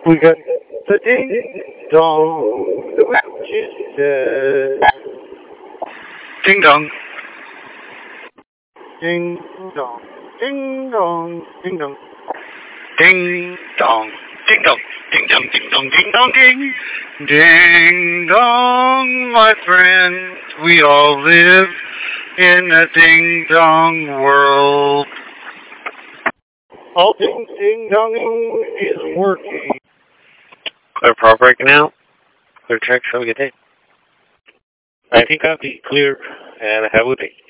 We got the ding dong, the witches Ding dong. ding dong, ding dong, ding dong. Ding dong. Ding dong. Ding dong. Ding dong. Ding dong. Ding. Ding dong, my friends. We all live in a ding dong world. All ding ding donging is working. Clear power breaking out. Clear check. Have a good day. I think I'll be clear and have a good day.